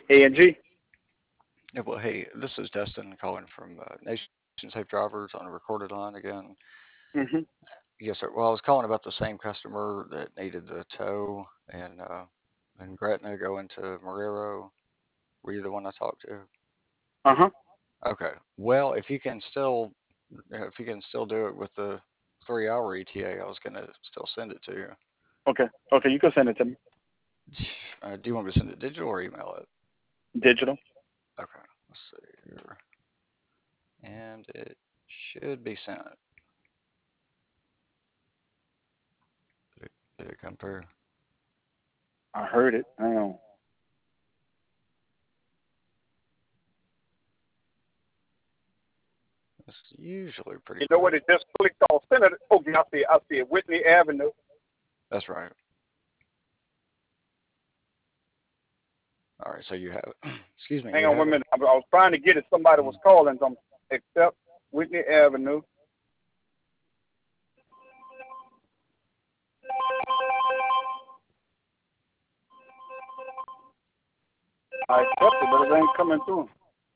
A&G. Yeah, well, hey, this is Destin calling from Nation Safe Drivers on a recorded line again. Hmm. Yes, sir. Well, I was calling about the same customer that needed the tow and Gretna going to Marrero. Were you the one I talked to? Uh-huh. Okay. Well, if you can still do it with the 3 hour ETA, I was gonna still send it to you. Okay. Okay, you can send it to me. Do you want me to send it digital or email it? Digital. Okay. Let's see here, and it should be sent. Did it come through? I heard it. Hang on. It's usually pretty You know what? quick. It just clicked on. Send it. Okay, I see it. I see it. Whitney Avenue. That's right. All right. So you have, excuse me, Hang you on have one it. minute. I was trying to get it. Somebody was Mm. calling. So accept Whitney Avenue. I accepted, but it ain't coming through.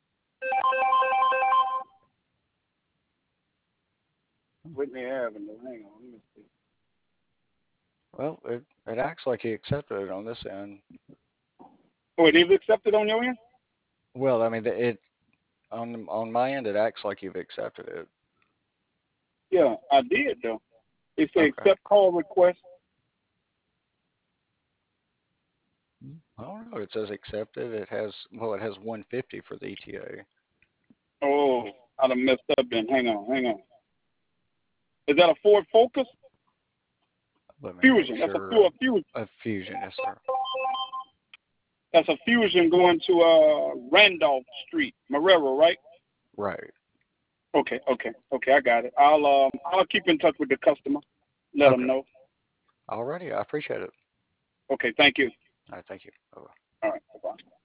Whitney Avenue. Hang on. Let me see. Well, it acts like he accepted it on this end. Oh, it is accepted on your end? Well, I mean, it on my end, it acts like you've accepted it. Yeah, I did though. It said Okay. accept call request. I don't know. It says accepted. It has 150 for the ETA. Oh, I done messed up then. Hang on, hang on. Is that a Ford Focus? Let me make Fusion. That's a sure. Ford Fusion. A fusion, yes, sir. That's a Fusion going to Randolph Street, Marrero, right? Right. Okay, okay, okay. I got it. I'll keep in touch with the customer. Let them Okay. know. Alrighty. I appreciate it. Okay, thank you. All right. Thank you. Bye. All right, bye bye.